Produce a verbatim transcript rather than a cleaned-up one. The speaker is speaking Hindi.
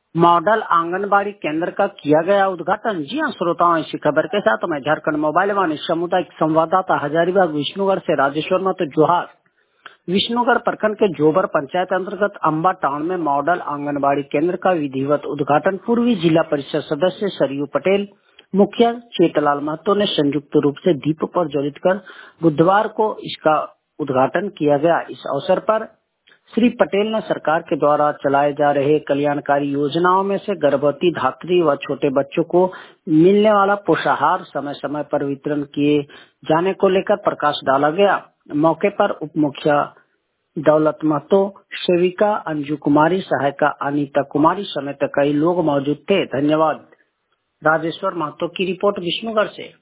मॉडल आंगनबाड़ी केंद्र का किया गया उद्घाटन। जी हां श्रोताओं, इसी खबर के साथ मैं झारखंड मोबाइल वाणी सामुदायिक संवाददाता हजारीबाग विष्णुगढ़ से राजेश्वर महतो जोहार। विष्णुगढ़ प्रखंड के जोबर पंचायत अंतर्गत अम्बा टाउन में मॉडल आंगनबाड़ी केंद्र का विधिवत उद्घाटन पूर्वी जिला परिषद सदस्य सरयू पटेल, मुखिया चेतलाल महतो ने संयुक्त रूप से दीप पर ज्वलित कर बुधवार को इसका उद्घाटन किया गया। इस अवसर पर श्री पटेल ने सरकार के द्वारा चलाए जा रहे कल्याणकारी योजनाओं में से गर्भवती धात्री व छोटे बच्चों को मिलने वाला पोषाहार समय समय पर वितरण किए जाने को लेकर प्रकाश डाला गया। मौके पर उप मुखिया दौलत महतो, सेविका अंजू कुमारी, सहायिका अनीता कुमारी समेत कई लोग मौजूद थे। धन्यवाद। राजेश्वर महतो की रिपोर्ट विष्णुगढ़ से।